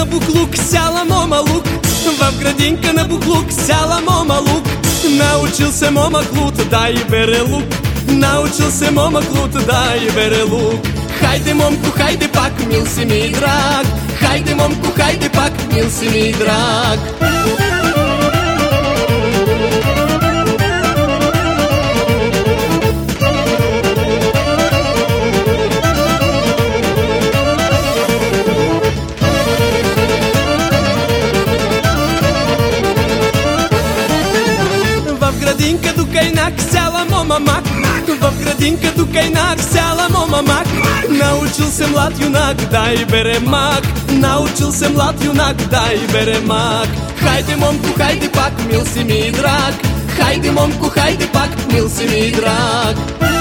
на буклук сяла мома лук. В градинка на буклук сяла мома лук. Научил се мома клут да и бере лук. Научил се мома клут да и бере лук. Хайде, момко, хайде пак, мил си ми драг. Хайде, момко, хайде пак, мил си ми драг. В градинка до кайнак сяла мома мак. В градинка до кайнак сяла мома мак. Научил се млад юнак да и бере мак. Научил се млад юнак да и бере мак. Хайде, момко, хайде пак, мил си ми драг. Хайде, момко, хайде пак, мил си ми драг.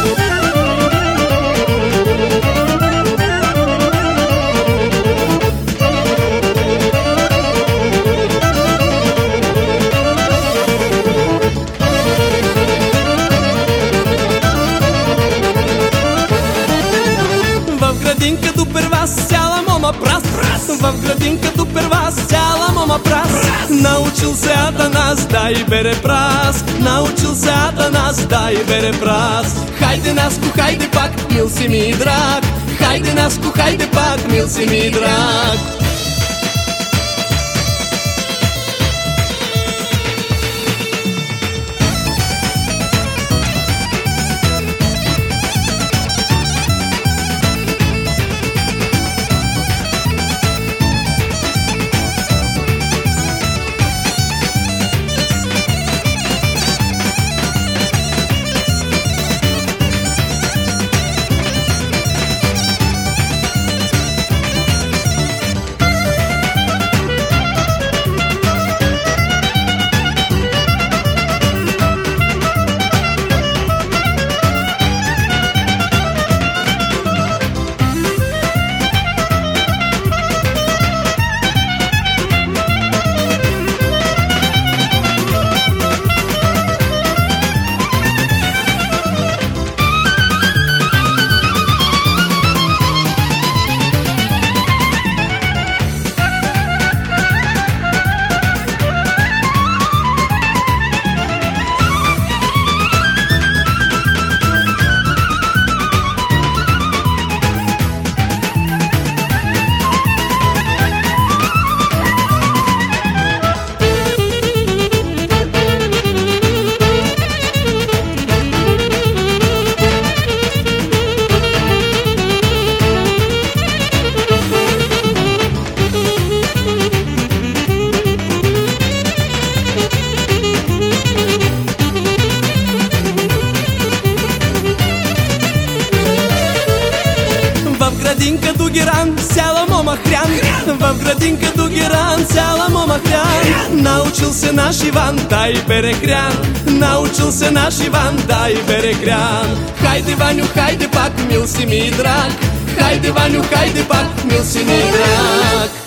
В градинка до первас сяла мома прас. В градинка до первас сяла мома прас. Научил се Атанас да и бере прас. Научил се Атанас да и бере прас. Хайде, Наско, хайде пак, мил си ми драг. Хайде, Наско, хайде пак, мил си ми драг. В градинка до геран сяла мома хрян. В градинка до геран сяла мома хрян. Научил се наш Иван да и бере хрян. Научил се наш Иван да и бере хрян. Хайде, Ваню, хайде пак, мил си ми драг. Хайде, Ваню, хайде пак, мил си ми драг.